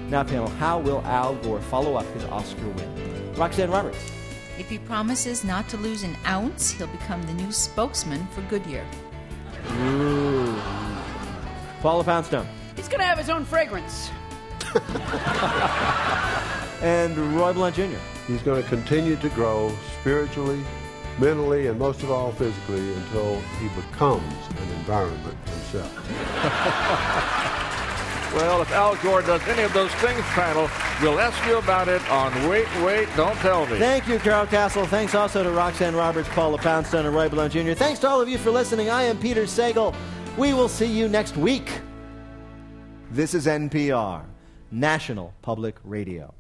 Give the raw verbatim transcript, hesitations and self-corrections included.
Now, panel, how will Al Gore follow up his Oscar win? Roxanne Roberts. If he promises not to lose an ounce, he'll become the new spokesman for Goodyear. Ooh. Paula Poundstone. He's going to have his own fragrance. And Roy Blunt Junior He's going to continue to grow spiritually, mentally, and most of all physically until he becomes an environment himself. Well, if Al Gore does any of those things, panel, we'll ask you about it on Wait, Wait, Don't Tell Me. Thank you, Carol Castle. Thanks also to Roxanne Roberts, Paula Poundstone, and Roy Blunt Junior Thanks to all of you for listening. I am Peter Sagal. We will see you next week. This is N P R, National Public Radio.